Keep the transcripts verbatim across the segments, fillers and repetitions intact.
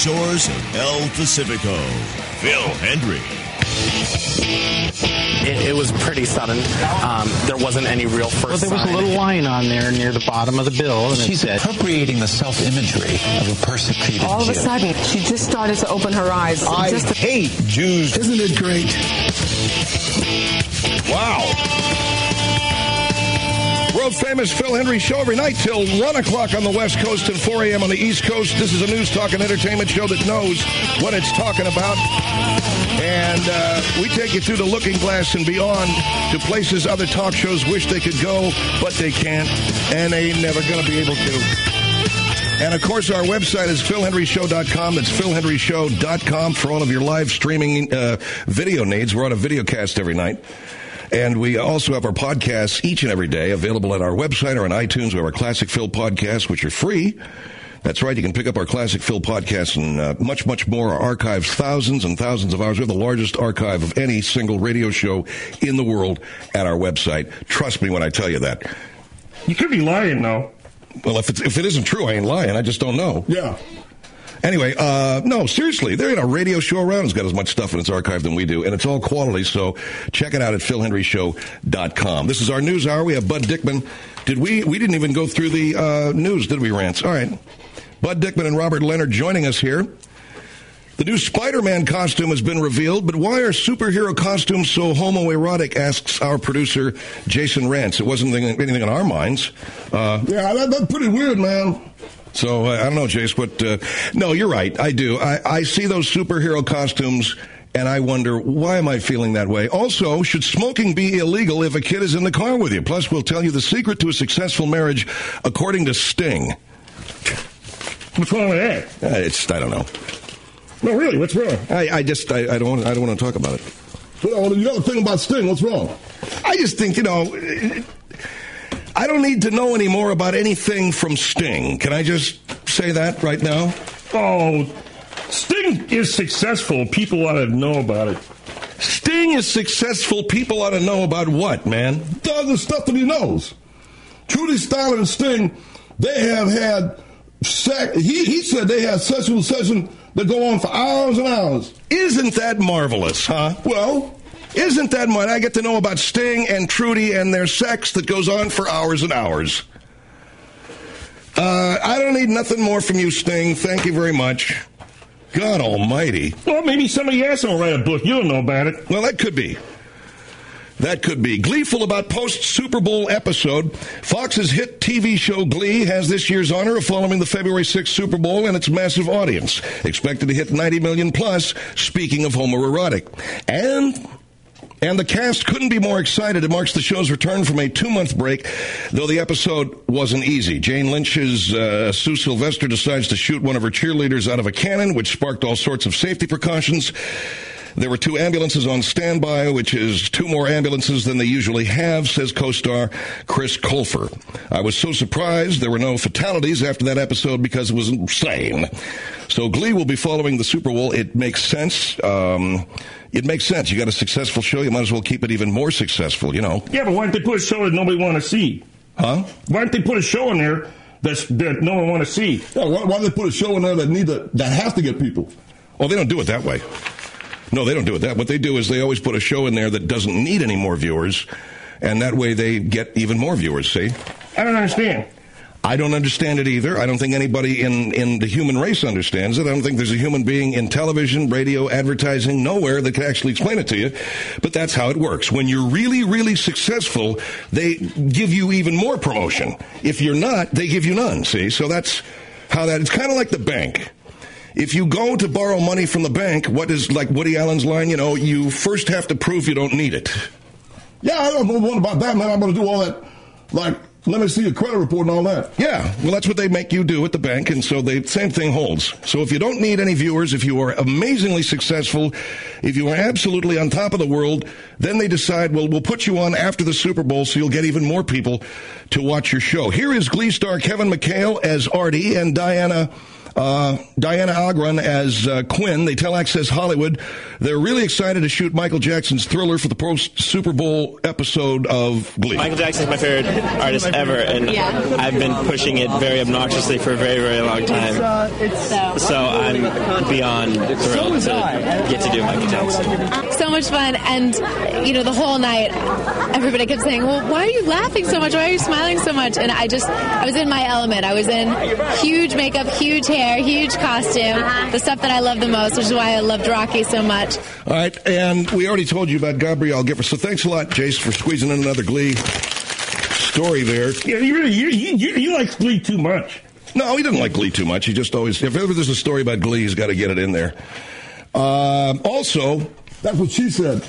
shores of El Pacifico. Phil Hendry. It, it was pretty sudden. Um, there wasn't any real first Well, there was sign. a little line on there near the bottom of the bill. And She's it said, appropriating the self-imagery of a persecuted All of a Jew. sudden, she just started to open her eyes. I just to- hate Jews. Isn't it great? Wow. World-famous Phil Hendry show every night till one o'clock on the West Coast and four a.m. on the East Coast. This is a news, talk, and entertainment show that knows what it's talking about. And uh, we take you through the looking glass and beyond to places other talk shows wish they could go, but they can't, and they ain't never going to be able to. And, of course, our website is phil henry show dot com. That's phil henry show dot com for all of your live streaming uh, video needs. We're on a video cast every night. And we also have our podcasts each and every day available at our website or on iTunes. We have our Classic Phil podcasts, which are free. That's right. You can pick up our Classic Phil podcasts and uh, much, much more. Our archives, thousands and thousands of hours. We have the largest archive of any single radio show in the world at our website. Trust me when I tell you that. You could be lying, though. Well, if, it's, if it isn't true, I ain't lying. I just don't know. Yeah. Anyway, uh, no, seriously, there ain't a radio show around that's got as much stuff in its archive than we do, and it's all quality, so check it out at phil henry show dot com. This is our news hour. We have Bud Dickman. Did we, we didn't even go through the uh, news, did we, Rance? All right. Bud Dickman and Robert Leonard joining us here. The new Spider-Man costume has been revealed, but why are superhero costumes so homoerotic, asks our producer, Jason Rance. It wasn't anything on our minds. Uh, yeah, that, that's pretty weird, man. So, uh, I don't know, Jace, but, uh, no, you're right. I do. I, I see those superhero costumes, and I wonder, why am I feeling that way? Also, should smoking be illegal if a kid is in the car with you? Plus, we'll tell you the secret to a successful marriage, according to Sting. What's wrong with that? Uh, it's, I don't know. No, really, what's wrong? I, I just, I, I don't want, I don't want to talk about it. Well, you got to think about Sting. What's wrong? I just think, you know, I don't need to know any more about anything from Sting. Can I just say that right now? Oh, Sting is successful. People ought to know about it. Sting is successful. People ought to know about what, man? The, the stuff that he knows. Trudy Styler and Sting, they have had sex. He, he said they had sexual sessions that go on for hours and hours. Isn't that marvelous, huh? Well, isn't that much? I get to know about Sting and Trudy and their sex that goes on for hours and hours. Uh, I don't need nothing more from you, Sting. Thank you very much. God almighty. Well, maybe somebody else will write a book. You don't know about it. Well, that could be. That could be. Gleeful about post-Super Bowl episode. Fox's hit T V show Glee has this year's honor of following the February sixth Super Bowl and its massive audience. Expected to hit ninety million plus, speaking of homoerotic. And... And the cast couldn't be more excited. It marks the show's return from a two-month break, though the episode wasn't easy. Jane Lynch's uh, Sue Sylvester decides to shoot one of her cheerleaders out of a cannon, which sparked all sorts of safety precautions. There were two ambulances on standby, which is two more ambulances than they usually have, says co-star Chris Colfer. I was so surprised there were no fatalities after that episode because it was insane. So Glee will be following the Super Bowl. It makes sense. Um, it makes sense. You got a successful show, you might as well keep it even more successful, you know. Yeah, but why don't they put a show that nobody want to see? Huh? Why don't they put a show in there that's, that no one want to see? Yeah, why, why don't they put a show in there that need to, that has to get people? Oh, they don't do it that way. No, they don't do it that. What they do is they always put a show in there that doesn't need any more viewers, and that way they get even more viewers, see? I don't understand. I don't understand it either. I don't think anybody in, in the human race understands it. I don't think there's a human being in television, radio, advertising, nowhere that can actually explain it to you. But that's how it works. When you're really, really successful, they give you even more promotion. If you're not, they give you none, see? So that's how that, it's kind of like the bank. If you go to borrow money from the bank, what is like Woody Allen's line, you know, you first have to prove you don't need it. Yeah, I don't know what about that, man. I'm going to do all that, like, let me see your credit report and all that. Yeah, well, that's what they make you do at the bank, and so the same thing holds. So if you don't need any viewers, if you are amazingly successful, if you are absolutely on top of the world, then they decide, well, we'll put you on after the Super Bowl so you'll get even more people to watch your show. Here is Glee star Kevin McHale as Artie and Diana Uh, Diana Agron as uh, Quinn. They tell Access Hollywood they're really excited to shoot Michael Jackson's Thriller for the post-Super Bowl episode of Glee. Michael Jackson's my favorite artist ever, and yeah. I've been pushing it very obnoxiously for a very, very long time. So I'm beyond thrilled to get to do Michael Jackson. So much fun, and, you know, the whole night, everybody kept saying, well, why are you laughing so much? Why are you smiling so much? And I just, I was in my element. I was in huge makeup, huge hair, huge costume, the stuff that I love the most, which is why I loved Rocky so much. All right, and we already told you about Gabrielle Giffords, so thanks a lot, Jace, for squeezing in another Glee story there. Yeah, you really, you, you, you like Glee too much. No, he didn't like Glee too much. He just always, if ever there's a story about Glee, he's got to get it in there. Um, also, that's what she said.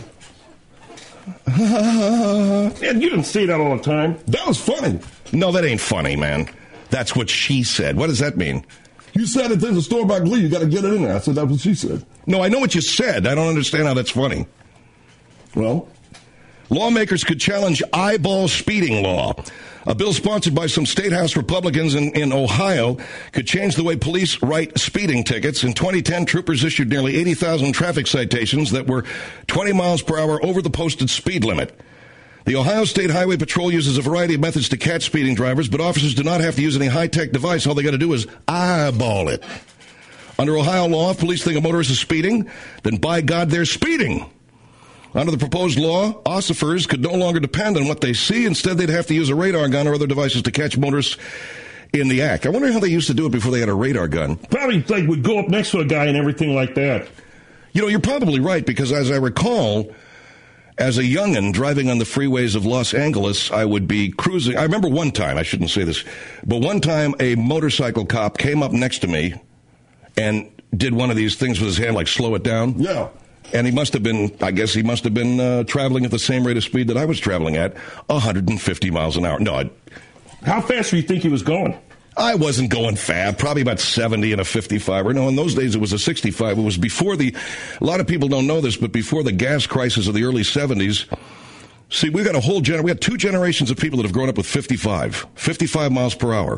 And you didn't say that all the time. That was funny. No, that ain't funny, man. That's what she said. What does that mean? You said if there's a story about Glee, you got to get it in there. I said that's what she said. No, I know what you said. I don't understand how that's funny. Well, lawmakers could challenge eyeball speeding law. A bill sponsored by some state house Republicans in, in Ohio could change the way police write speeding tickets. In twenty ten, troopers issued nearly eighty thousand traffic citations that were twenty miles per hour over the posted speed limit. The Ohio State Highway Patrol uses a variety of methods to catch speeding drivers, but officers do not have to use any high-tech device. All they got to do is eyeball it. Under Ohio law, if police think a motorist is speeding, then by God, they're speeding. Under the proposed law, ossifers could no longer depend on what they see. Instead, they'd have to use a radar gun or other devices to catch motorists in the act. I wonder how they used to do it before they had a radar gun. Probably like would go up next to a guy and everything like that. You know, you're probably right, because as I recall, as a youngin' driving on the freeways of Los Angeles, I would be cruising. I remember one time, I shouldn't say this, but one time a motorcycle cop came up next to me and did one of these things with his hand, like slow it down. Yeah. And he must have been, I guess he must have been uh, traveling at the same rate of speed that I was traveling at, one hundred fifty miles an hour. No, I, how fast do you think he was going? I wasn't going fast, probably about seventy and a fifty-five. Or no, in those days it was a sixty-five. It was before the, a lot of people don't know this, but before the gas crisis of the early seventies. See, we got a whole gener, we got two generations of people that have grown up with fifty-five, fifty-five miles per hour.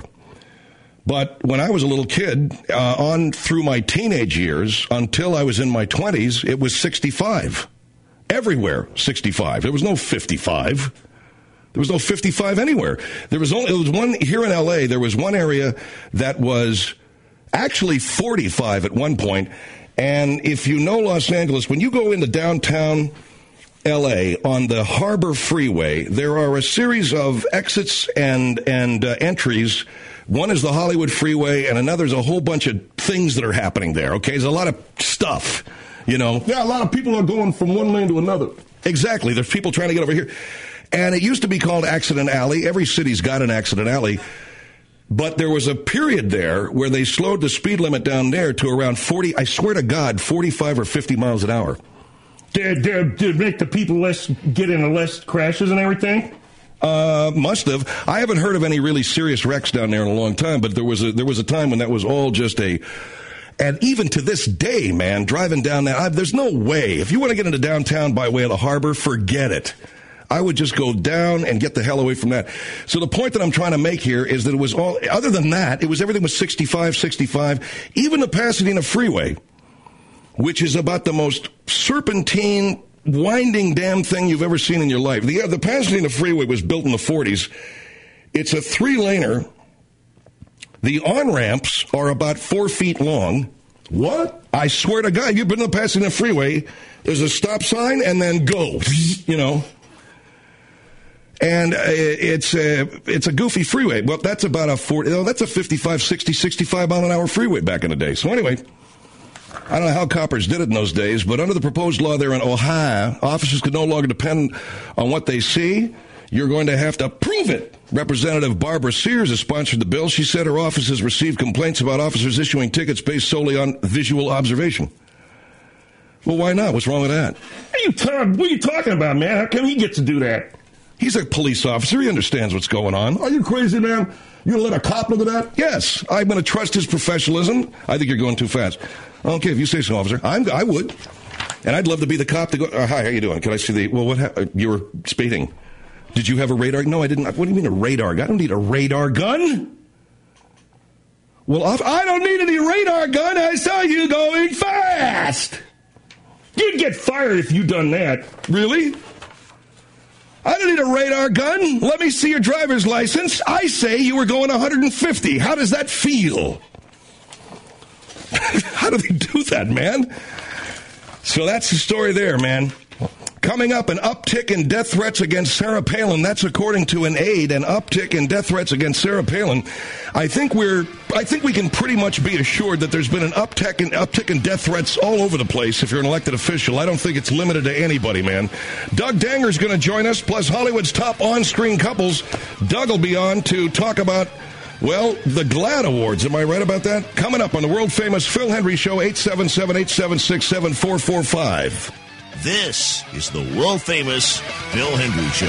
But when I was a little kid, uh, on through my teenage years, until I was in my twenties, it was sixty-five. Everywhere, sixty-five. There was no fifty-five. There was no fifty-five anywhere. There was only, there was one, here in L A, there was one area that was actually forty-five at one point. And if you know Los Angeles, when you go into downtown L A on the Harbor Freeway, there are a series of exits and, and uh, entries. One is the Hollywood Freeway, and another is a whole bunch of things that are happening there, okay? There's a lot of stuff, you know. Yeah, a lot of people are going from one lane to another. Exactly. There's people trying to get over here. And it used to be called Accident Alley. Every city's got an Accident Alley. But there was a period there where they slowed the speed limit down there to around forty, I swear to God, forty-five or fifty miles an hour. Did, did, did make the people less get into less crashes and everything? Uh, must have. I haven't heard of any really serious wrecks down there in a long time, but there was a, there was a time when that was all just a, and even to this day, man, driving down there, I, there's no way. If you want to get into downtown by way of the harbor, forget it. I would just go down and get the hell away from that. So the point that I'm trying to make here is that it was all, other than that, it was everything was sixty-five, sixty-five, even the Pasadena Freeway, which is about the most serpentine, winding damn thing you've ever seen in your life. The, the Pasadena Freeway was built in the forties. It's a three-laner. The on-ramps are about four feet long. What? I swear to God, you've been to the Pasadena Freeway, there's a stop sign and then go, you know. And uh, it's a, it's a goofy freeway. Well, that's about a forty, oh, that's a fifty-five, sixty, sixty-five mile an hour freeway back in the day. So anyway, I don't know how coppers did it in those days, but under the proposed law there in Ohio, officers could no longer depend on what they see. You're going to have to prove it. Representative Barbara Sears has sponsored the bill. She said her office has received complaints about officers issuing tickets based solely on visual observation. Well, why not? What's wrong with that? What are you, ta- what are you talking about, man? How come he gets to do that? He's a police officer. He understands what's going on. Are you crazy, man? You going to let a cop look at that? Yes. I'm going to trust his professionalism. I think you're going too fast. Okay, if you say so, officer. I'm, I would. And I'd love to be the cop to go, uh, hi, how you doing? Can I see the, well, what happened? You were speeding. Did you have a radar? No, I didn't. What do you mean a radar gun? I don't need a radar gun. Well, I don't need any radar gun. I saw you going fast. You'd get fired if you'd done that. Really? I don't need a radar gun. Let me see your driver's license. I say you were going one hundred fifty. How does that feel? How do they do that, man? So that's the story there, man. Coming up, an uptick in death threats against Sarah Palin. That's according to an aide, an uptick in death threats against Sarah Palin. I think we're, I think we can pretty much be assured that there's been an uptick in, uptick in death threats all over the place if you're an elected official. I don't think it's limited to anybody, man. Doug Danger's going to join us, plus Hollywood's top on-screen couples. Doug will be on to talk about, well, the GLAAD Awards. Am I right about that? Coming up on the world-famous Phil Hendry Show, eight seven seven, eight seven six, seven four four five. This is the world-famous Phil Hendry Show.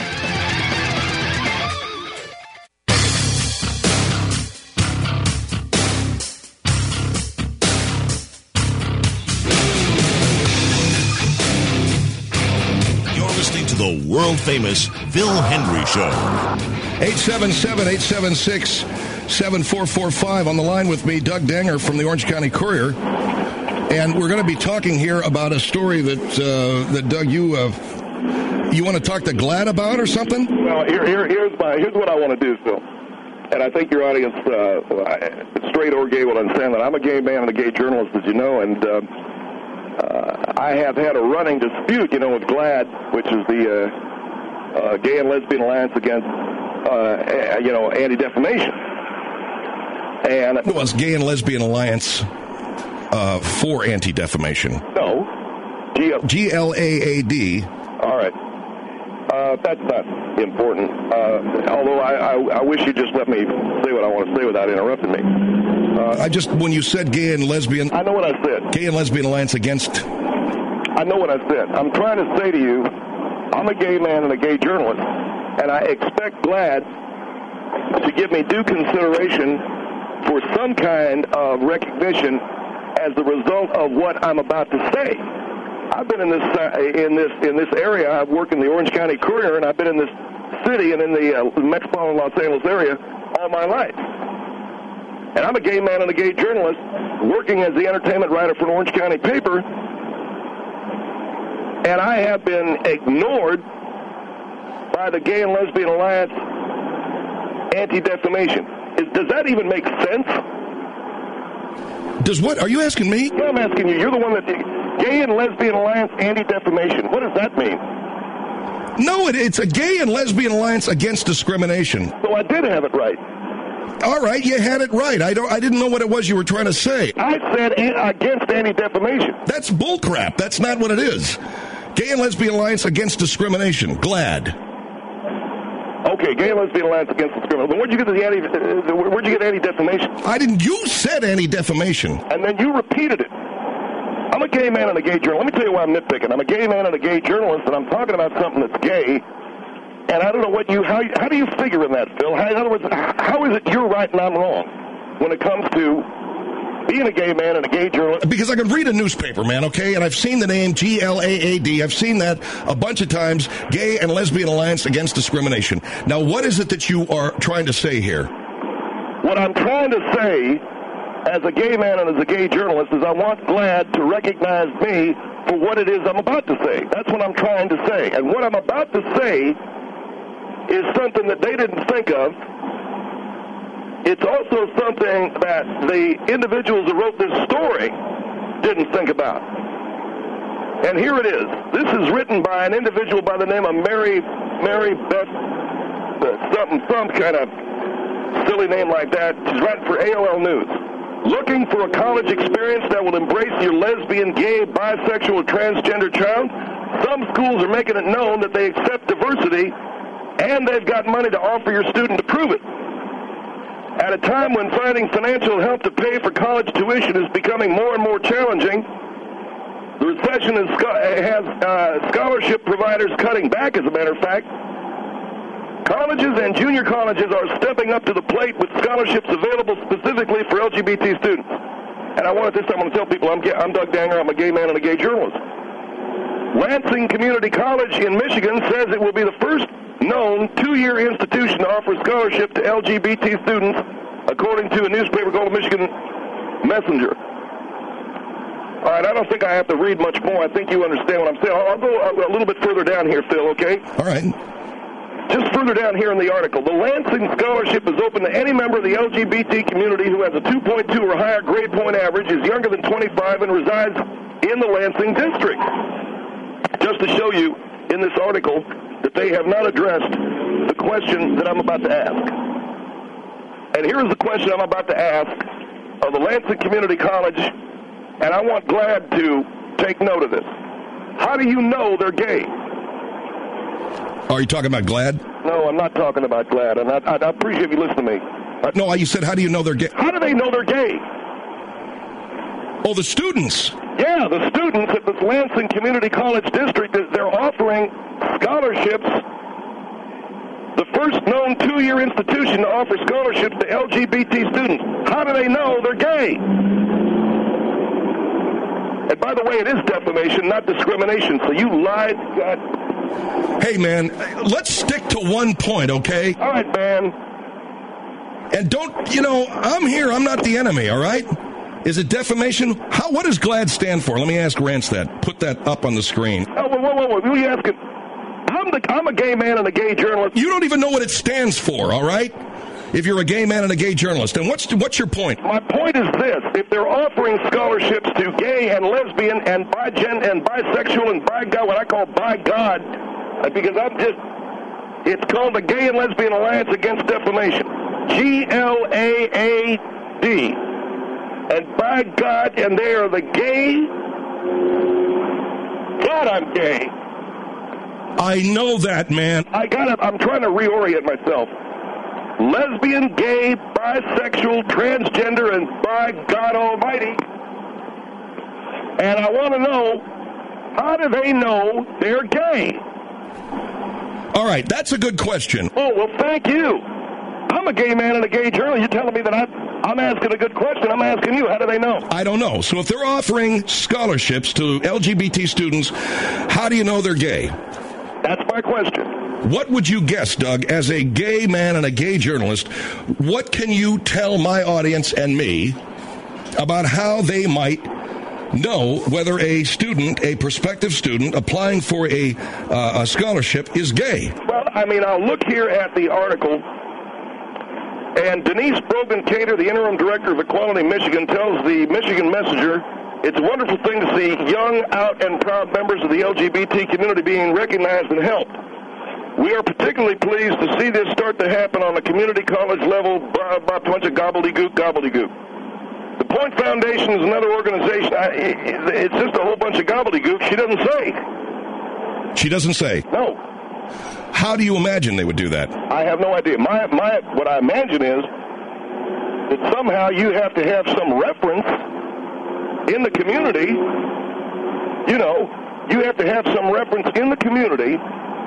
You're listening to the world-famous Phil Hendry Show. eight seven seven, eight seven six, seven four four five. On the line with me, Doug Danger from the Orange County Courier. And we're going to be talking here about a story that, uh, that Doug, you uh, you want to talk to GLAAD about or something? Well, here, here, here's, my, here's what I want to do, Phil. And I think your audience, uh, straight or gay, will understand that I'm a gay man and a gay journalist, as you know, and uh, uh, I have had a running dispute, you know, with GLAAD, which is the uh, uh, Gay and Lesbian Alliance Against, uh, you know, Anti-Defamation. And well, it's Gay and Lesbian Alliance Uh, for anti-defamation. No. G L A A D. All right. Uh, that's not important. Uh, although I, I, I wish you'd just let me say what I want to say without interrupting me. Uh, I just, when you said gay and lesbian... I know what I said. Gay and Lesbian Alliance Against... I know what I said. I'm trying to say to you, I'm a gay man and a gay journalist, and I expect GLAAD to give me due consideration for some kind of recognition as the result of what I'm about to say. I've been in this uh, in this in this area. I've worked in the Orange County Courier, and I've been in this city and in the uh, metropolitan Los Angeles area all my life. And I'm a gay man and a gay journalist working as the entertainment writer for an Orange County paper, and I have been ignored by the Gay and Lesbian Alliance Anti-Defamation. Is, does that even make sense? Does what? Are you asking me? Yeah, I'm asking you. You're the one that... Gay and Lesbian Alliance Anti-Defamation. What does that mean? No, it, it's a Gay and Lesbian Alliance Against Discrimination. So I did have it right. All right, you had it right. I don't. I didn't know what it was you were trying to say. I said a- against anti-defamation. That's bullcrap. That's not what it is. Gay and Lesbian Alliance Against Discrimination. GLAAD. Okay, Gay and Lesbian Alliance Against Discrimination. Where'd you get the anti? Uh, where'd you get anti-defamation? I didn't. You said anti-defamation, and then you repeated it. I'm a gay man and a gay journalist. Let me tell you why I'm nitpicking. I'm a gay man and a gay journalist, and I'm talking about something that's gay. And I don't know what you. How how do you figure in that, Phil? How, in other words, how is it you're right and I'm wrong when it comes to being a gay man and a gay journalist? Because I can read a newspaper, man, okay? And I've seen the name G L A A D. I've seen that a bunch of times, Gay and Lesbian Alliance Against Discrimination. Now, what is it that you are trying to say here? What I'm trying to say, as a gay man and as a gay journalist, is I want GLAAD to recognize me for what it is I'm about to say. That's what I'm trying to say. And what I'm about to say is something that they didn't think of. It's also something that the individuals who wrote this story didn't think about. And here it is. This is written by an individual by the name of Mary Mary Beth, uh, something, some kind of silly name like that. She's writing for A O L News. Looking for a college experience that will embrace your lesbian, gay, bisexual, or transgender child? Some schools are making it known that they accept diversity, and they've got money to offer your student to prove it. At a time when finding financial help to pay for college tuition is becoming more and more challenging, the recession is, has uh, scholarship providers cutting back, as a matter of fact. Colleges and junior colleges are stepping up to the plate with scholarships available specifically for L G B T students. And I want at this time, I want to tell people I'm, I'm Doug Danger. I'm a gay man and a gay journalist. Lansing Community College in Michigan says it will be the first known two-year institution to offer scholarship to L G B T students according to a newspaper called the Michigan Messenger. All right, I don't think I have to read much more. I think you understand what I'm saying. I'll go a little bit further down here, Phil, okay? All right. Just further down here in the article, the Lansing Scholarship is open to any member of the L G B T community who has a two point two or higher grade point average, is younger than twenty-five, and resides in the Lansing district. Just to show you in this article that they have not addressed the question that I'm about to ask. And here is the question I'm about to ask of the Lansing Community College, and I want GLAAD to take note of this. How do you know they're gay? Are you talking about GLAAD? No, I'm not talking about GLAAD, and I, I, I appreciate you listening to me. Uh, no, you said, how do you know they're gay? How do they know they're gay? Oh, the students. Yeah, the students at this Lansing Community College District, they're offering scholarships, the first known two-year institution to offer scholarships to L G B T students. How do they know they're gay? And by the way, it is defamation, not discrimination, so you lied. God. Hey, man, let's stick to one point, okay? All right, man. And don't, you know, I'm here. I'm not the enemy, all right? Is it defamation? How? What does GLAAD stand for? Let me ask Rance that. Put that up on the screen. Oh, whoa, whoa, whoa, whoa. Who are you asking? I'm, the, I'm a gay man and a gay journalist. You don't even know what it stands for, all right? If you're a gay man and a gay journalist. And what's what's your point? My point is this. If they're offering scholarships to gay and lesbian and bigen and bisexual and bi God, what I call bi God, because I'm just, it's called the Gay and Lesbian Alliance Against Defamation. G L A A D. And by God, and they are the gay. God, I'm gay. I know that, man. I gotta, I'm trying to reorient myself. Lesbian, gay, bisexual, transgender, and by God Almighty. And I want to know, how do they know they're gay? All right, that's a good question. Oh, well, thank you. I'm a gay man and a gay journalist. You're telling me that I'm, I'm asking a good question. I'm asking you, how do they know? I don't know. So if they're offering scholarships to L G B T students, how do you know they're gay? That's my question. What would you guess, Doug, as a gay man and a gay journalist, what can you tell my audience and me about how they might know whether a student, a prospective student, applying for a, uh, a scholarship is gay? Well, I mean, I'll look here at the article, and Denise Brogan-Cater, the interim director of Equality Michigan, tells the Michigan Messenger, it's a wonderful thing to see young, out, and proud members of the L G B T community being recognized and helped. We are particularly pleased to see this start to happen on the community college level by, by a bunch of gobbledygook, gobbledygook. The Point Foundation is another organization. I, it, it's just a whole bunch of gobbledygook. She doesn't say. She doesn't say? No. How do you imagine they would do that? I have no idea. My, my, what I imagine is that somehow you have to have some reference in the community. You know, you have to have some reference in the community.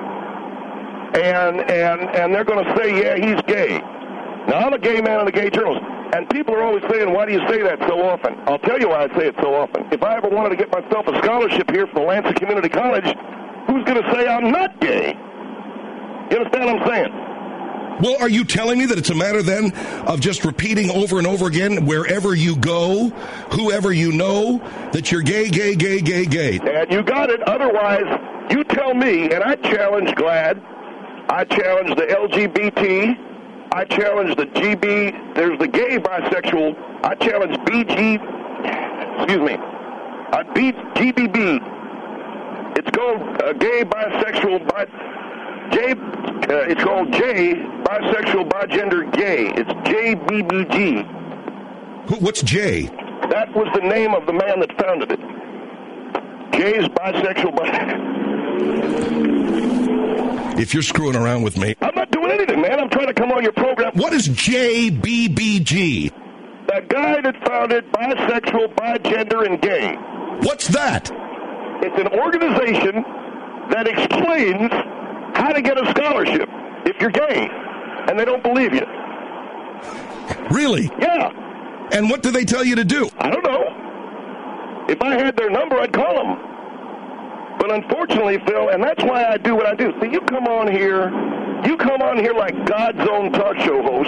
And and and they're going to say, yeah, he's gay. Now, I'm a gay man and a gay journalist. And people are always saying, why do you say that so often? I'll tell you why I say it so often. If I ever wanted to get myself a scholarship here from the Lansing Community College, who's going to say I'm not gay? You understand what I'm saying? Well, are you telling me that it's a matter then of just repeating over and over again, wherever you go, whoever you know, that you're gay, gay, gay, gay, gay? And you got it. Otherwise, you tell me, and I challenge GLAAD, I challenge the L G B T, I challenge the G B, there's the gay bisexual, I challenge B G, excuse me, I beat G B B. It's called uh, gay bisexual, bi, J, uh, it's called J, bisexual, bigender, gay. It's J B B G. What's J? That was the name of the man that founded it. Jay's bisexual, bi. If you're screwing around with me. I'm not doing anything, man. I'm trying to come on your program. What is J B B G? The guy that founded bisexual, bigender, and gay. What's that? It's an organization that explains how to get a scholarship if you're gay, and they don't believe you. Really? Yeah. And what do they tell you to do? I don't know. If I had their number, I'd call them. But unfortunately, Phil, and that's why I do what I do. See, you come on here, you come on here like God's own talk show host,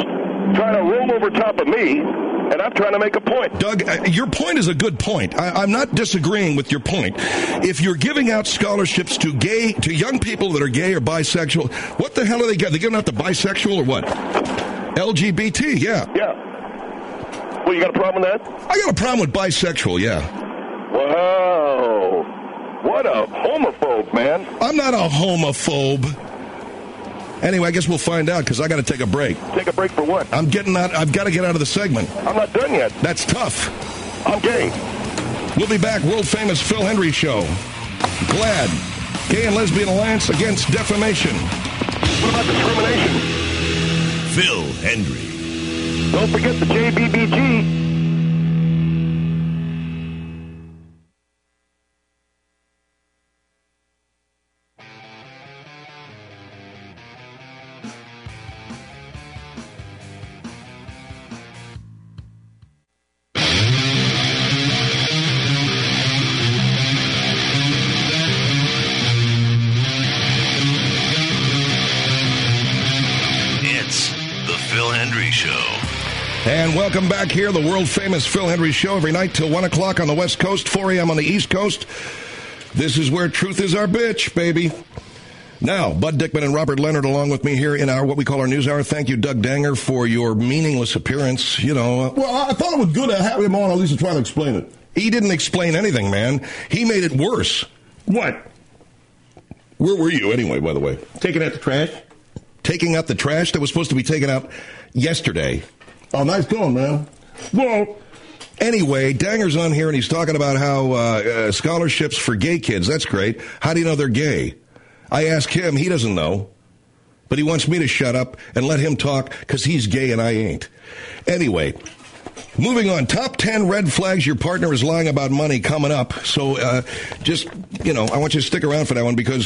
trying to roll over top of me, and I'm trying to make a point. Doug, uh, your point is a good point. I, I'm not disagreeing with your point. If you're giving out scholarships to gay, to young people that are gay or bisexual, what the hell are they giving? They're giving out to bisexual or what? L G B T, yeah. Yeah. Well, you got a problem with that? I got a problem with bisexual, yeah. Wow. What a homophobe, man. I'm not a homophobe. Anyway, I guess we'll find out because I got to take a break. Take a break for what? I'm getting out. I've got to get out of the segment. I'm not done yet. That's tough. I'm gay. We'll be back. World famous Phil Hendrie Show. Glad. Gay and Lesbian Alliance Against Defamation. What about discrimination? Phil Hendrie. Don't forget the J B B G. And welcome back here, the world-famous Phil Hendrie Show, every night till one o'clock on the West Coast, four a.m. on the East Coast. This is where truth is our bitch, baby. Now, Bud Dickman and Robert Leonard along with me here in our what we call our news hour. Thank you, Doug Danger, for your meaningless appearance. You know. Well, I thought it was good to have him on at least to try to explain it. He didn't explain anything, man. He made it worse. What? Where were you anyway, by the way? Taking out the trash? Taking out the trash that was supposed to be taken out yesterday. Oh, nice going, man. Well, anyway, Danger's on here, and he's talking about how uh, uh, scholarships for gay kids, that's great. How do you know they're gay? I ask him, he doesn't know. But he wants me to shut up and let him talk because he's gay and I ain't. Anyway, moving on. Top ten red flags your partner is lying about money coming up. So uh, just, you know, I want you to stick around for that one because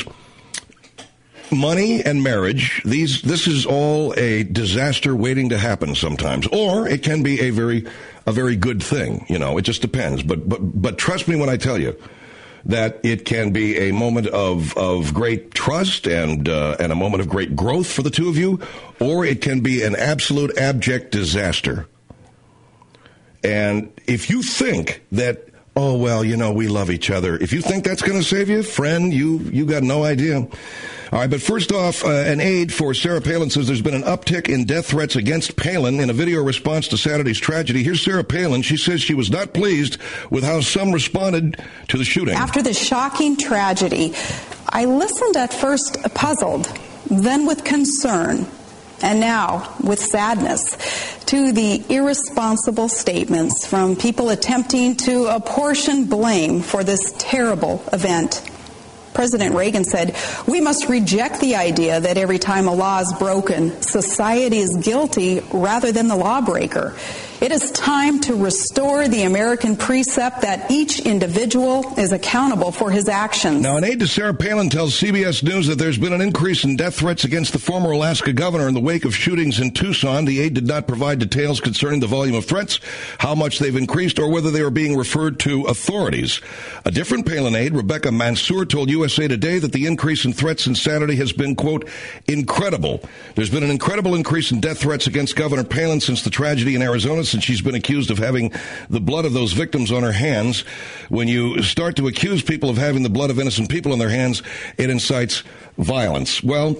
money and marriage, these this is all a disaster waiting to happen sometimes. Or it can be a very a very good thing. You know, it just depends. But but but trust me when I tell you that it can be a moment of of great trust and uh, and a moment of great growth for the two of you, or it can be an absolute abject disaster. And if you think that, oh, well, you know, we love each other, if you think that's going to save you, friend, you you got no idea. All right, but first off, uh, an aide for Sarah Palin says there's been an uptick in death threats against Palin in a video response to Saturday's tragedy. Here's Sarah Palin. She says she was not pleased with how some responded to the shooting. After the shocking tragedy, I listened at first puzzled, then with concern, and now with sadness to the irresponsible statements from people attempting to apportion blame for this terrible event. President Reagan said, "We must reject the idea that every time a law is broken, society is guilty rather than the lawbreaker. It is time to restore the American precept that each individual is accountable for his actions." Now, an aide to Sarah Palin tells C B S News that there's been an increase in death threats against the former Alaska governor in the wake of shootings in Tucson. The aide did not provide details concerning the volume of threats, how much they've increased, or whether they are being referred to authorities. A different Palin aide, Rebecca Mansour, told U S A Today that the increase in threats since Saturday has been, quote, incredible. There's been an incredible increase in death threats against Governor Palin since the tragedy in Arizona, since she's been accused of having the blood of those victims on her hands. When you start to accuse people of having the blood of innocent people on their hands, it incites violence. Well,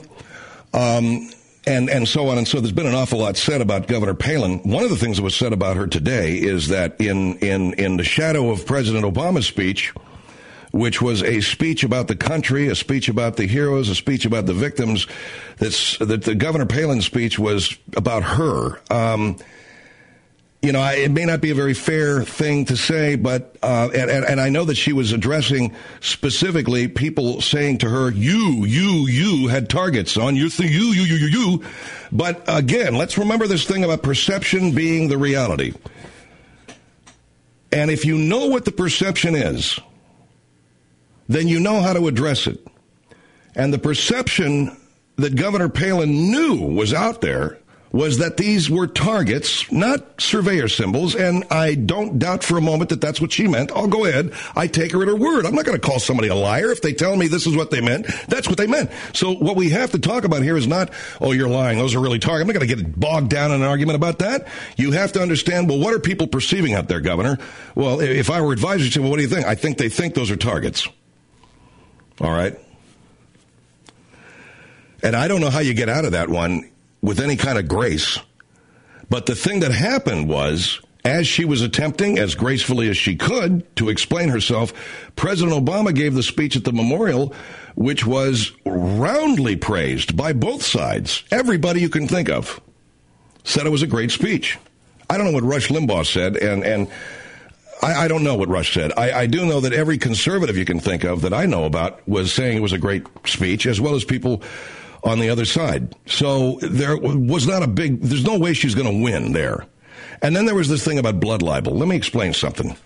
um, and, and so on and so. There's been an awful lot said about Governor Palin. One of the things that was said about her today is that in, in, in the shadow of President Obama's speech, which was a speech about the country, a speech about the heroes, a speech about the victims, that's, that the Governor Palin speech was about her. Um, You know, I, it may not be a very fair thing to say, but, uh, and, and, and I know that she was addressing specifically people saying to her, you, you, you had targets on your thing, you, you, you, you, you. But again, let's remember this thing about perception being the reality. And if you know what the perception is, then you know how to address it. And the perception that Governor Palin knew was out there was that these were targets, not surveyor symbols, and I don't doubt for a moment that that's what she meant. I'll go ahead. I take her at her word. I'm not going to call somebody a liar. If they tell me this is what they meant, that's what they meant. So what we have to talk about here is not, oh, you're lying. Those are really targets. I'm not going to get bogged down in an argument about that. You have to understand, well, what are people perceiving out there, Governor? Well, if I were advisor, you'd say, well, what do you think? I think they think those are targets. All right. And I don't know how you get out of that one with any kind of grace. But the thing that happened was, as she was attempting, as gracefully as she could, to explain herself, President Obama gave the speech at the memorial, which was roundly praised by both sides. Everybody you can think of said it was a great speech. I don't know what Rush Limbaugh said, and, and I, I don't know what Rush said. I, I do know that every conservative you can think of that I know about was saying it was a great speech, as well as people on the other side. So there was not a big, there's no way she's going to win there. And then there was this thing about blood libel. Let me explain something.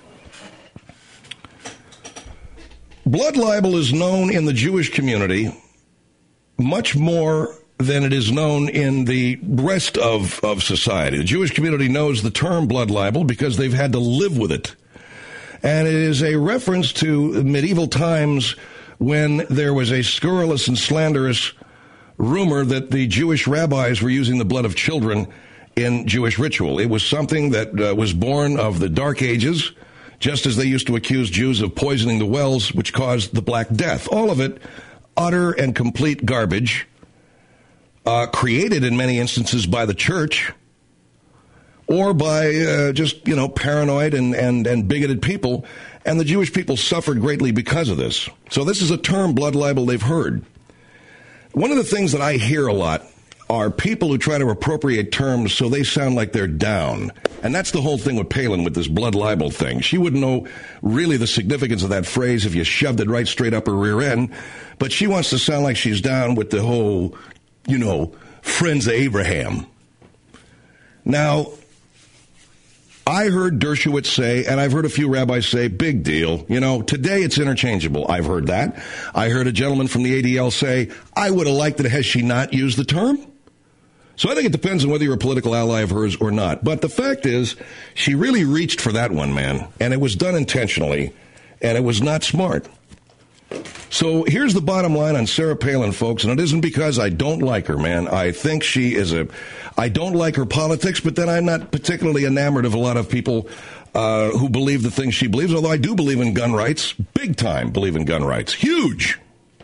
Blood libel is known in the Jewish community much more than it is known in the rest of, of society. The Jewish community knows the term blood libel because they've had to live with it. And it is a reference to medieval times when there was a scurrilous and slanderous rumor that the Jewish rabbis were using the blood of children in Jewish ritual. It was something that uh, was born of the Dark Ages, just as they used to accuse Jews of poisoning the wells, which caused the Black Death. All of it utter and complete garbage, uh, created in many instances by the church or by uh, just, you know, paranoid and, and, and bigoted people. And the Jewish people suffered greatly because of this. So this is a term, blood libel, they've heard. One of the things that I hear a lot are people who try to appropriate terms so they sound like they're down. And that's the whole thing with Palin with this blood libel thing. She wouldn't know really the significance of that phrase if you shoved it right straight up her rear end. But she wants to sound like she's down with the whole, you know, friends of Abraham. Now, I heard Dershowitz say, and I've heard a few rabbis say, big deal. You know, today it's interchangeable. I've heard that. I heard a gentleman from the A D L say, I would have liked it had she not used the term. So I think it depends on whether you're a political ally of hers or not. But the fact is, she really reached for that one, man. And it was done intentionally, and it was not smart. So here's the bottom line on Sarah Palin, folks, and it isn't because I don't like her, man. I think she is a, I don't like her politics, but then I'm not particularly enamored of a lot of people uh, who believe the things she believes, although I do believe in gun rights, big time believe in gun rights, huge.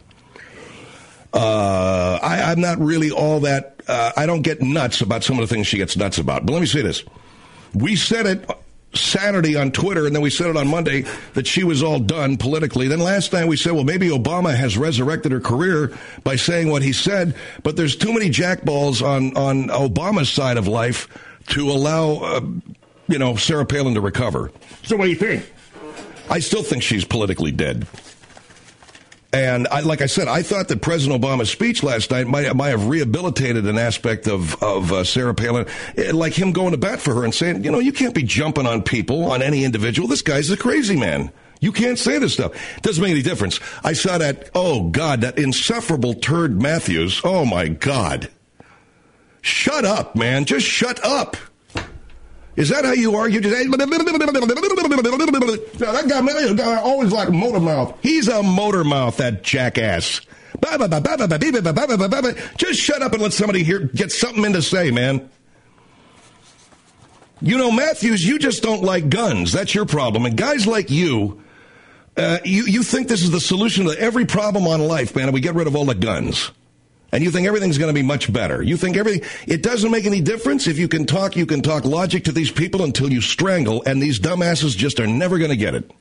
Uh, I, I'm not really all that, uh, I don't get nuts about some of the things she gets nuts about. But let me say this. We said it Saturday on Twitter, and then we said it on Monday that she was all done politically. Then last night we said, well, maybe Obama has resurrected her career by saying what he said, but there's too many jackballs on, on Obama's side of life to allow, uh, you know, Sarah Palin to recover. So what do you think? I still think she's politically dead. And I, like I said, I thought that President Obama's speech last night might, might have rehabilitated an aspect of, of uh, Sarah Palin, like him going to bat for her and saying, you know, you can't be jumping on people, on any individual. This guy's a crazy man. You can't say this stuff. It doesn't make any difference. I saw that, oh, God, that insufferable turd Matthews. Oh, my God. Shut up, man. Just shut up. Is that how you argue today? Now, that guy, man, that guy always like a motor mouth. He's a motor mouth, that jackass. Just shut up and let somebody here get something in to say, man. You know, Matthews, you just don't like guns. That's your problem. And guys like you, uh, you, you think this is the solution to every problem on life, man, and we get rid of all the guns. And you think everything's going to be much better. You think everything, it doesn't make any difference. If you can talk, you can talk logic to these people until you strangle, and these dumbasses just are never going to get it.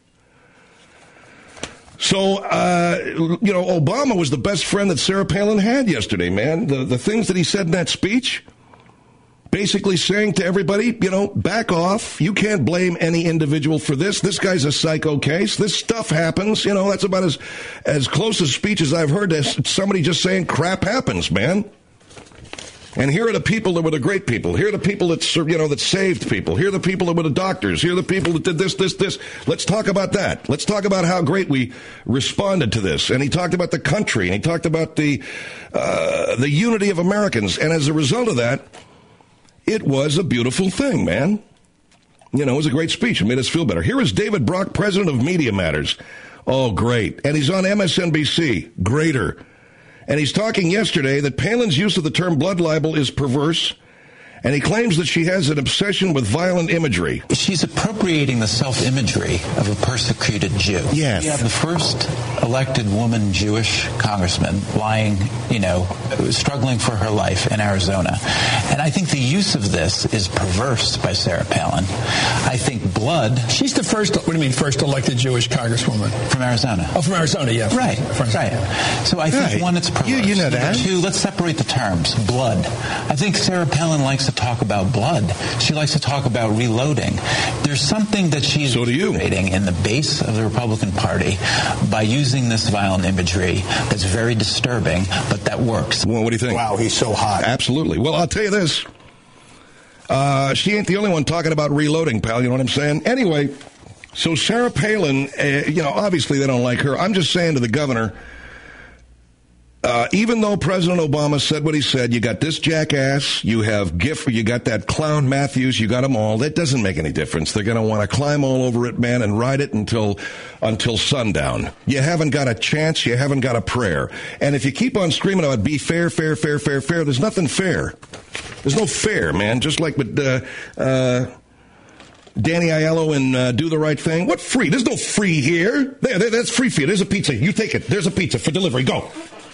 So, uh, you know, Obama was the best friend that Sarah Palin had yesterday, man. The, the things that he said in that speech, basically saying to everybody, you know, back off. You can't blame any individual for this. This guy's a psycho case. This stuff happens. You know, that's about as, as close a speech as I've heard as somebody just saying crap happens, man. And here are the people that were the great people. Here are the people that, you know, that saved people. Here are the people that were the doctors. Here are the people that did this, this, this. Let's talk about that. Let's talk about how great we responded to this. And he talked about the country, and he talked about the uh, the unity of Americans. And as a result of that, it was a beautiful thing, man. You know, it was a great speech. It made us feel better. Here is David Brock, president of Media Matters. Oh, great. And he's on M S N B C. Greater. And he's talking yesterday that Palin's use of the term blood libel is perverse, and he claims that she has an obsession with violent imagery. She's appropriating the self-imagery of a persecuted Jew. Yes. You have the first elected woman Jewish congressman lying, you know, struggling for her life in Arizona. And I think the use of this is perverse by Sarah Palin. I think blood... She's the first, what do you mean, first elected Jewish congresswoman? From Arizona. Oh, from Arizona, yeah. Right, from, from, right. So I think, right. one, it's perverse. You, you know that. Number two, let's separate the terms. Blood. I think Sarah Palin likes to talk about blood. She likes to talk about reloading. There's something that she's so creating in the base of the Republican Party by using this violent imagery that's very disturbing, but that works. Well, what do you think? Wow, he's so hot. Absolutely. Well, I'll tell you this. Uh, she ain't the only one talking about reloading, pal. You know what I'm saying? Anyway, so Sarah Palin, uh, you know, obviously they don't like her. I'm just saying to the governor, Uh, even though President Obama said what he said, you got this jackass, you have Giff, you got that clown Matthews, you got them all. That doesn't make any difference. They're going to want to climb all over it, man, and ride it until until sundown. You haven't got a chance. You haven't got a prayer. And if you keep on screaming about be fair, fair, fair, fair, fair, there's nothing fair. There's no fair, man. Just like with uh, uh, Danny Aiello and uh, Do the Right Thing. What free? There's no free here. There, there, that's free for you. There's a pizza. You take it. There's a pizza for delivery. Go.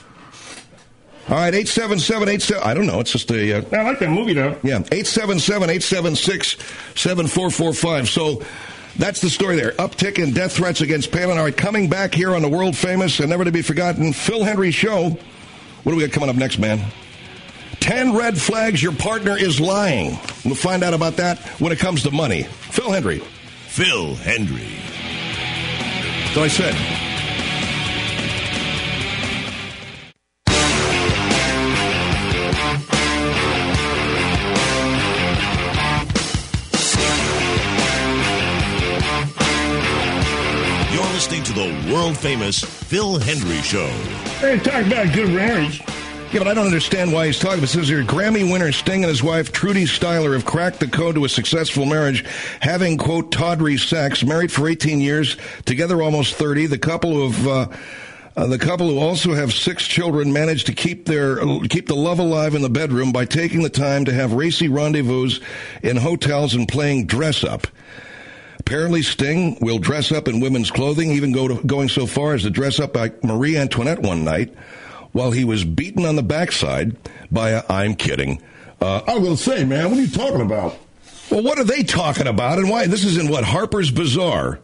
All right, eight seven seven eight seven. I don't know. It's just a. Uh, I like that movie, though. Yeah, eight seven seven eight seven six seven four four five. So that's the story there. Uptick in death threats against Palin. All right, coming back here on the world famous and never to be forgotten Phil Hendrie Show. What do we got coming up next, man? Ten red flags your partner is lying. We'll find out about that when it comes to money. Phil Hendrie. Phil Hendrie. So I said. Listening to the world-famous Phil Hendrie Show. Hey, talk about good marriage. Yeah, but I don't understand why he's talking. It says here, Grammy winner Sting and his wife, Trudy Styler, have cracked the code to a successful marriage, having, quote, tawdry sex, married for eighteen years, together almost thirty. The couple who have... Uh, Uh, the couple who also have six children managed to keep their keep the love alive in the bedroom by taking the time to have racy rendezvous in hotels and playing dress up. Apparently, Sting will dress up in women's clothing, even go to, going so far as to dress up like Marie Antoinette one night while he was beaten on the backside by a, I'm kidding. Uh, I was going to say, man, what are you talking about? Well, what are they talking about and why? This is in what, Harper's Bazaar.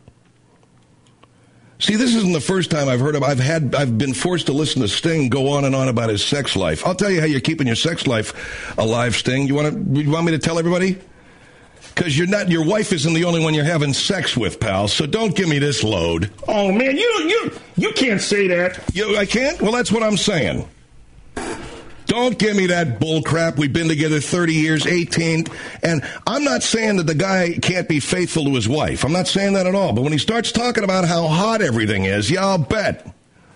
See, this isn't the first time I've heard of. I've had, I've been forced to listen to Sting go on and on about his sex life. I'll tell you how you're keeping your sex life alive, Sting. You want to? You want me to tell everybody? Because you're not. Your wife isn't the only one you're having sex with, pal. So don't give me this load. Oh man, you you you can't say that. You, I can't. Well, that's what I'm saying. Don't give me that bull crap. We've been together thirty years, eighteen. And I'm not saying that the guy can't be faithful to his wife. I'm not saying that at all. But when he starts talking about how hot everything is, yeah, I'll bet.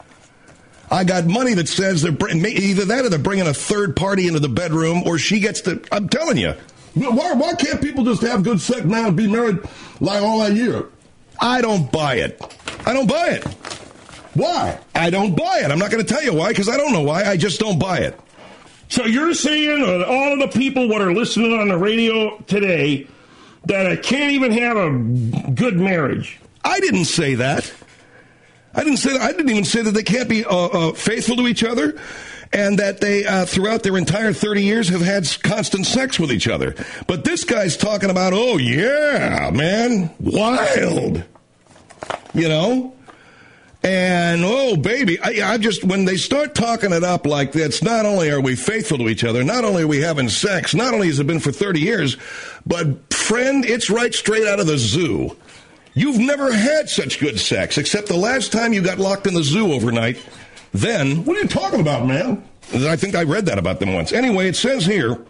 I got money that says they're either that or they're bringing a third party into the bedroom or she gets to, I'm telling you. Why, why can't people just have good sex now and be married like all that year? I don't buy it. I don't buy it. Why? I don't buy it. I'm not going to tell you why because I don't know why. I just don't buy it. So you're saying that all of the people that are listening on the radio today that I can't even have a good marriage? I didn't say that. I didn't say that. I didn't even say that they can't be uh, uh, faithful to each other and that they, uh, throughout their entire thirty years, have had constant sex with each other. But this guy's talking about, oh, yeah, man, wild. You know? And, oh, baby, I, I just, when they start talking it up like this, not only are we faithful to each other, not only are we having sex, not only has it been for thirty years, but, friend, it's right straight out of the zoo. You've never had such good sex, except the last time you got locked in the zoo overnight Then... What are you talking about, man? I think I read that about them once. Anyway, it says here,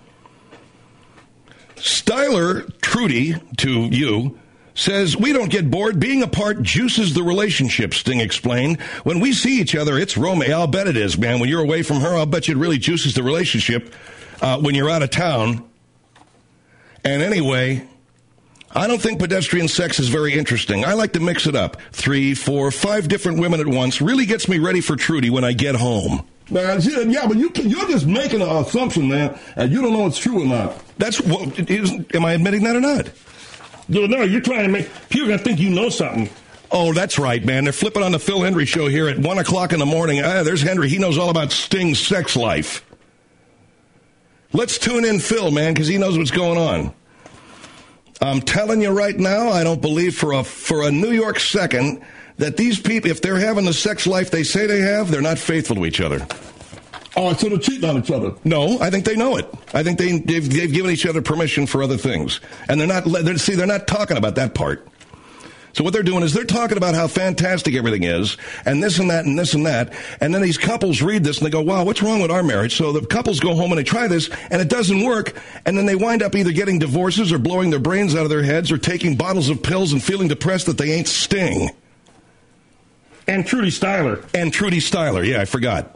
Styler Trudy, to you, says, we don't get bored. Being apart juices the relationship, Sting explained. When we see each other, it's romance. I'll bet it is, man. When you're away from her, I'll bet you it really juices the relationship uh, when you're out of town. And anyway, I don't think pedestrian sex is very interesting. I like to mix it up. Three, four, five different women at once really gets me ready for Trudy when I get home. Man, yeah, but you, you're just making an assumption, man, and you don't know it's true or not. That's what, is, am I admitting that or not? No, you're trying to make people gonna think you know something. Oh, that's right, man. They're flipping on the Phil Hendry show here at one o'clock in the morning. Ah, there's Hendry. He knows all about Sting's sex life. Let's tune in Phil, man, because he knows what's going on. I'm telling you right now, I don't believe for a for a New York second that these people, if they're having the sex life they say they have, they're not faithful to each other. Oh, so they're cheating on each other? No, I think they know it. I think they, they've, they've given each other permission for other things. And they're not, they're, see, they're not talking about that part. So what they're doing is they're talking about how fantastic everything is, and this and that and this and that. And then these couples read this and they go, wow, what's wrong with our marriage? So the couples go home and they try this, and it doesn't work. And then they wind up either getting divorces or blowing their brains out of their heads or taking bottles of pills and feeling depressed that they ain't Sting. And Trudy Styler. And Trudy Styler, yeah, I forgot.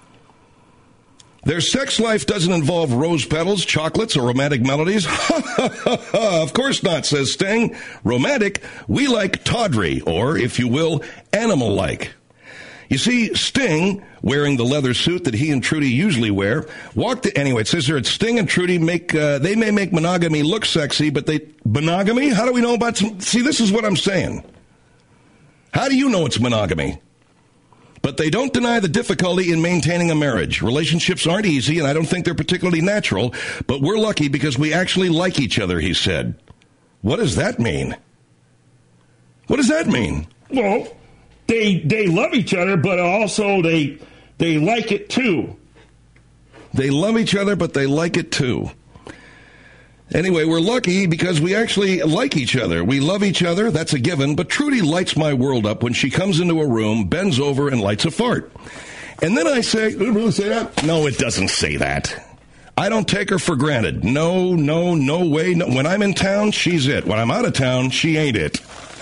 Their sex life doesn't involve rose petals, chocolates, or romantic melodies. Of course not, says Sting. Romantic, we like tawdry, or, if you will, animal-like. You see, Sting, wearing the leather suit that he and Trudy usually wear, walked... The, anyway, it says here, Sting and Trudy make... Uh, they may make monogamy look sexy, but they... Monogamy? How do we know about... Some, see, this is what I'm saying. How do you know it's monogamy? But they don't deny the difficulty in maintaining a marriage. Relationships aren't easy, and I don't think they're particularly natural, but we're lucky because we actually like each other, he said. What does that mean? What does that mean? Well, they they love each other, but also they they like it too. They love each other, but they like it too. Anyway, we're lucky because we actually like each other. We love each other, that's a given, but Trudy lights my world up when she comes into a room, bends over, and lights a fart. And then I say... Did it really say that? No, it doesn't say that. I don't take her for granted. No, no, no way. No. When I'm in town, she's it. When I'm out of town, she ain't it.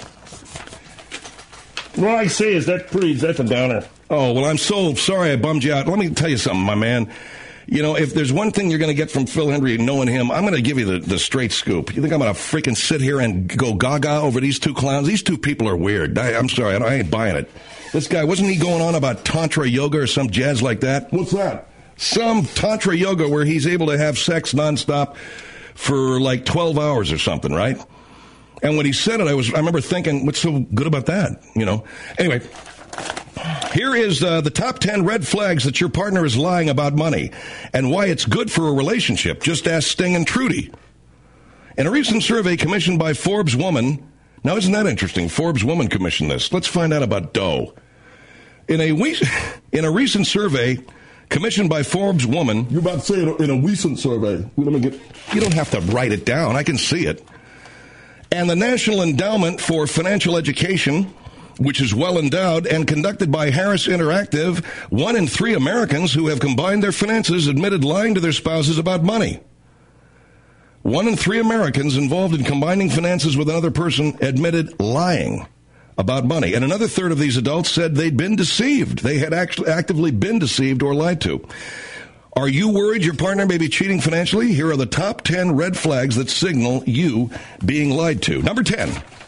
Well, I say is that pretty, that's a downer. Oh, well, I'm so sorry I bummed you out. Let me tell you something, my man. You know, if there's one thing you're going to get from Phil Hendry, knowing him, I'm going to give you the, the straight scoop. You think I'm going to freaking sit here and go gaga over these two clowns? These two people are weird. I, I'm sorry, I, I ain't buying it. This guy, wasn't he going on about Tantra yoga or some jazz like that? What's that? Some Tantra yoga where he's able to have sex nonstop for like twelve hours or something, right? And when he said it, I was I remember thinking, what's so good about that? You know? Anyway... Here is uh, the top ten red flags that your partner is lying about money and why it's good for a relationship. Just ask Sting and Trudy. In a recent survey commissioned by Forbes Woman, now isn't that interesting? Forbes Woman commissioned this. Let's find out about dough. In a we- in a recent survey commissioned by Forbes Woman, you're about to say in a, in a recent survey. Let me get. You don't have to write it down. I can see it. And the National Endowment for Financial Education, which is well endowed and conducted by Harris Interactive, one in three Americans who have combined their finances admitted lying to their spouses about money. One in three Americans involved in combining finances with another person admitted lying about money. And another third of these adults said they'd been deceived. They had actually actively been deceived or lied to. Are you worried your partner may be cheating financially? Here are the top ten red flags that signal you being lied to. Number ten.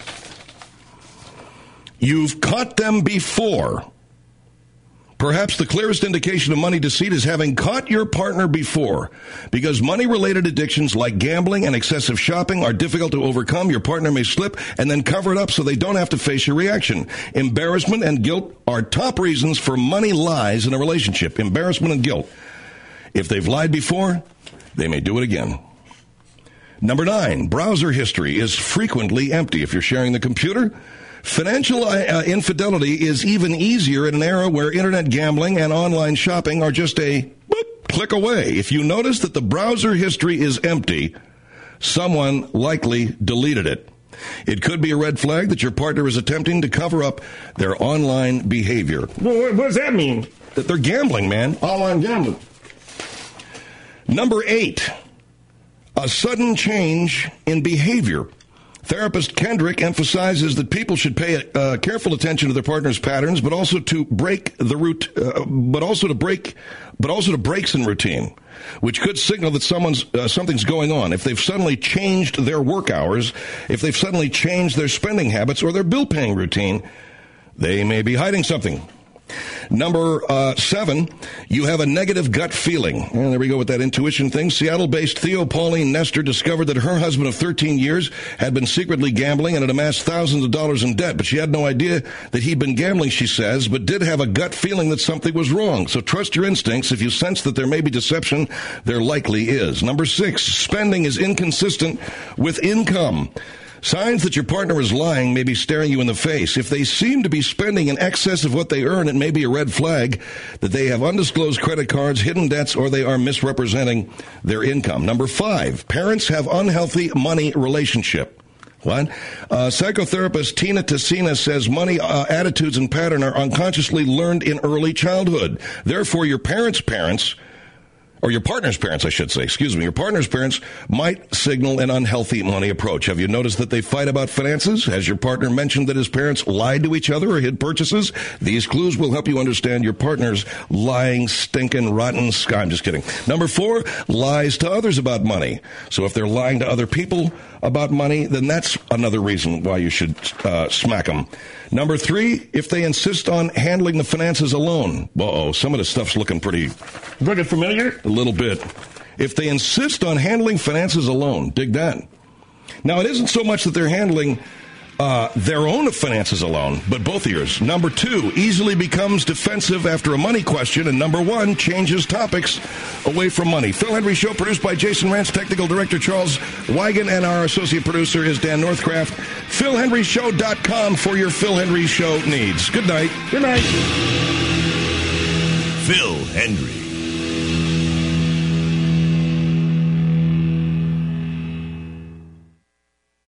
You've caught them before. Perhaps the clearest indication of money deceit is having caught your partner before. Because money-related addictions like gambling and excessive shopping are difficult to overcome, your partner may slip and then cover it up so they don't have to face your reaction. Embarrassment and guilt are top reasons for money lies in a relationship. Embarrassment and guilt. If they've lied before, they may do it again. Number nine, browser history is frequently empty. If you're sharing the computer, financial uh, infidelity is even easier in an era where internet gambling and online shopping are just a boop, click away. If you notice that the browser history is empty, someone likely deleted it. It could be a red flag that your partner is attempting to cover up their online behavior. Well, what does that mean? That they're gambling, man. Online gambling. Number eight, a sudden change in behavior. Therapist Kendrick emphasizes that people should pay uh, careful attention to their partner's patterns, but also to break the root, uh, but also to break, but also to breaks in routine, which could signal that someone's uh, something's going on. If they've suddenly changed their work hours, if they've suddenly changed their spending habits or their bill paying routine, they may be hiding something. Number uh, seven, you have a negative gut feeling. And there we go with that intuition thing. Seattle-based Theo Pauline Nestor discovered that her husband of thirteen years had been secretly gambling and had amassed thousands of dollars in debt. But she had no idea that he'd been gambling, she says, but did have a gut feeling that something was wrong. So trust your instincts. If you sense that there may be deception, there likely is. Number six, spending is inconsistent with income. Signs that your partner is lying may be staring you in the face. If they seem to be spending in excess of what they earn, it may be a red flag that they have undisclosed credit cards, hidden debts, or they are misrepresenting their income. Number five, parents have unhealthy money relationship. What? Uh, psychotherapist Tina Tessina says money uh, attitudes and pattern are unconsciously learned in early childhood. Therefore, your parents' parents... or your partner's parents, I should say, excuse me, your partner's parents might signal an unhealthy money approach. Have you noticed that they fight about finances? Has your partner mentioned that his parents lied to each other or hid purchases? These clues will help you understand your partner's lying, stinking, rotten sky. I'm just kidding. Number four, lies to others about money. So if they're lying to other people about money, then that's another reason why you should uh, smack them. Number three, if they insist on handling the finances alone. Uh-oh, some of the stuff's looking pretty... Looking familiar? A little bit. If they insist on handling finances alone, dig that. Now, it isn't so much that they're handling uh, their own finances alone, but both of yours. Number two, easily becomes defensive after a money question. And number one, changes topics away from money. Phil Henry Show, produced by Jason Rantz, technical director Charles Wigan, and our associate producer is Dan Northcraft. Phil Henry Show dot com for your Phil Henry Show needs. Good night. Good night. Phil Henry.